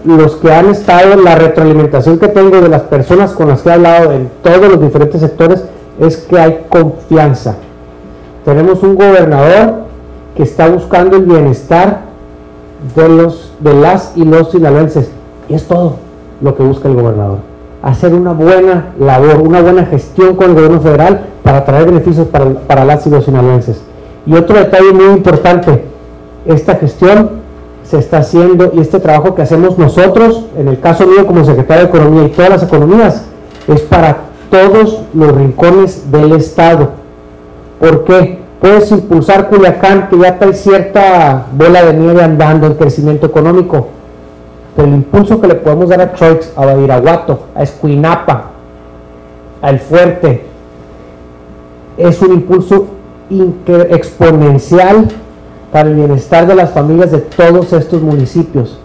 los que han estado, la retroalimentación que tengo de las personas con las que he hablado en todos los diferentes sectores es que hay confianza. Tenemos un gobernador que está buscando el bienestar de las y los sinaloenses, y es todo lo que busca el gobernador: hacer una buena labor, una buena gestión con el gobierno federal para traer beneficios para las y los sinaloenses. Y otro detalle muy importante: esta gestión se está haciendo, y este trabajo que hacemos nosotros, en el caso mío como secretario de Economía y todas las economías, es para todos los rincones del estado. ¿Por qué? Puedes impulsar Culiacán, que ya trae cierta bola de nieve andando en crecimiento económico, pero el impulso que le podemos dar a Choix, a Badiraguato, a Escuinapa, a El Fuerte, es un impulso exponencial para el bienestar de las familias de todos estos municipios.